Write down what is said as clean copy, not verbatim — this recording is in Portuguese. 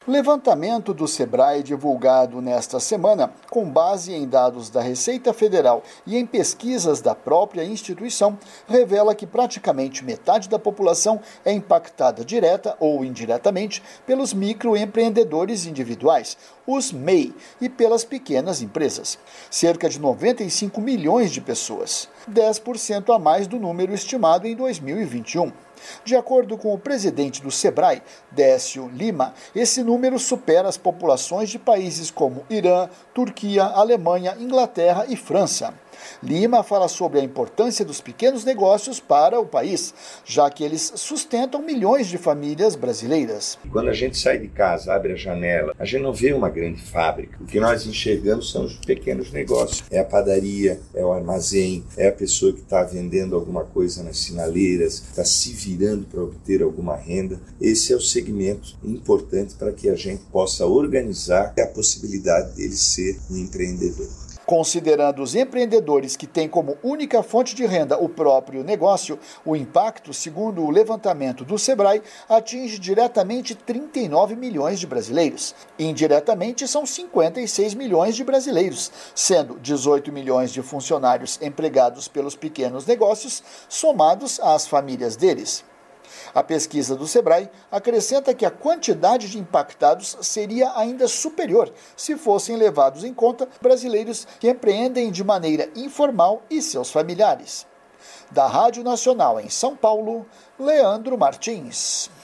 O levantamento do Sebrae, divulgado nesta semana, com base em dados da Receita Federal e em pesquisas da própria instituição, revela que praticamente metade da população é impactada direta ou indiretamente pelos microempreendedores individuais, os MEI, e pelas pequenas empresas. Cerca de 95 milhões de pessoas, 10% a mais do número estimado em 2021. De acordo com o presidente do Sebrae, Décio Lima, esse número supera as populações de países como Irã, Turquia, Alemanha, Inglaterra e França. Lima fala sobre a importância dos pequenos negócios para o país, já que eles sustentam milhões de famílias brasileiras. Quando a gente sai de casa, abre a janela, a gente não vê uma grande fábrica. O que nós enxergamos são os pequenos negócios. É a padaria, é o armazém, é a pessoa que está vendendo alguma coisa nas sinaleiras, está se virando para obter alguma renda. Esse é o segmento importante para que a gente possa organizar a possibilidade dele ser um empreendedor. Considerando os empreendedores que têm como única fonte de renda o próprio negócio, o impacto, segundo o levantamento do Sebrae, atinge diretamente 39 milhões de brasileiros. Indiretamente, são 56 milhões de brasileiros, sendo 18 milhões de funcionários empregados pelos pequenos negócios, somados às famílias deles. A pesquisa do Sebrae acrescenta que a quantidade de impactados seria ainda superior se fossem levados em conta brasileiros que empreendem de maneira informal e seus familiares. Da Rádio Nacional em São Paulo, Leandro Martins.